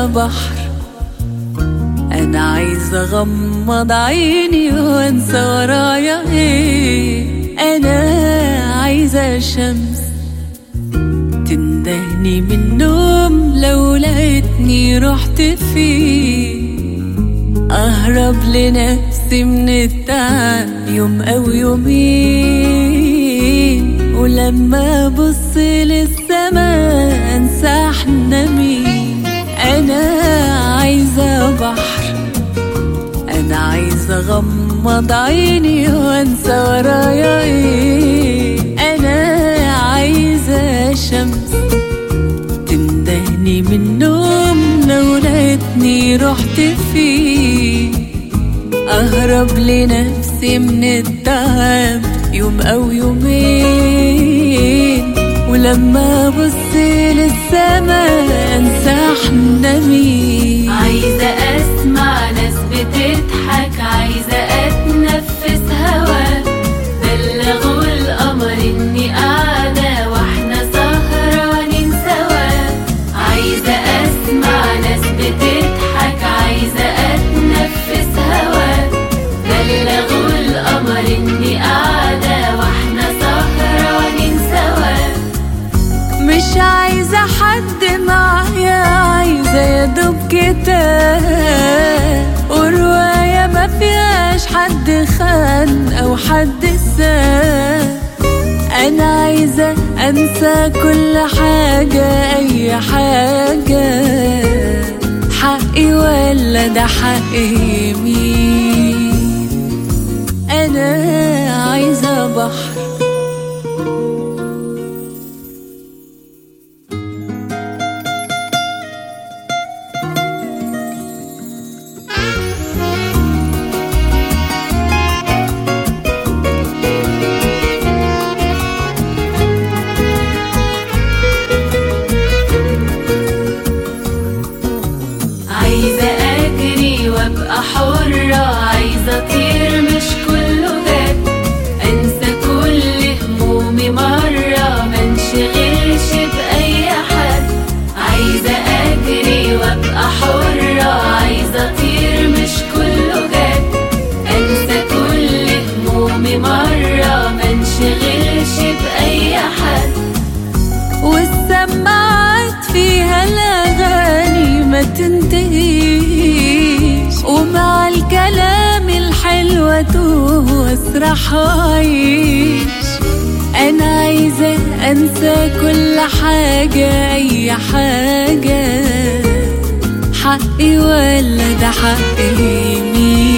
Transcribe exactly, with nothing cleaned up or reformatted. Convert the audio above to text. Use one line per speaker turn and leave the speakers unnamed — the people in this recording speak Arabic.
بحر، أنا عايزة أغمض عيني وأنسى ورايا إيه. أنا عايزة شمس تندهني من النوم لو لقيتني رحت فيه، أهرب لنفسي من التعب يوم أو يومين، ولما أبص للسما أنسى احنا مين. أنا عايزة بحر، أنا عايزة أغمض عيني وأنسى ورايا إيه. أنا عايزة شمس تندهني من النوم لو لقيتني رحت فيه، أهرب لنفسي من التعب يوم أو يومين، ولما أبص للسما أنسى احنا مين.
عايزة أسمع ناس بتضحك، عايزة أتنفس هوا، بلغوا القمر إني قاعدة واحنا سهرانين سوا. عايزة أسمع ناس بتضحك، عايزة أتنفس هوا، بلغوا القمر إني قاعدة واحنا سهرانين سوا.
مش عايزة حد معايا، عايزة يدوب كتاب ورواية ما فيهاش حد خان أو حد ساب. أنا عايزة أنسى كل حاجة، أي حاجة، حقي ولا ده حق مين. أنا عايزة بحر،
عايزة أجري وأبقى حرة، عايزة أطير مش كله جد، أنسى كل همومي مرة منشغلش بأي حد. عايزة أجري وأبقى حرة، عايزة أطير مش كله جد، أنسى كل همومي مرة منشغلش بأي حد.
والسماعات فيها الأغاني ما تنتهيش، ومع الكلام الحلوة توه واسرح وعيش. أنا عايزة أنسى كل حاجة، أي حاجة، حقي ولا ده حق مين.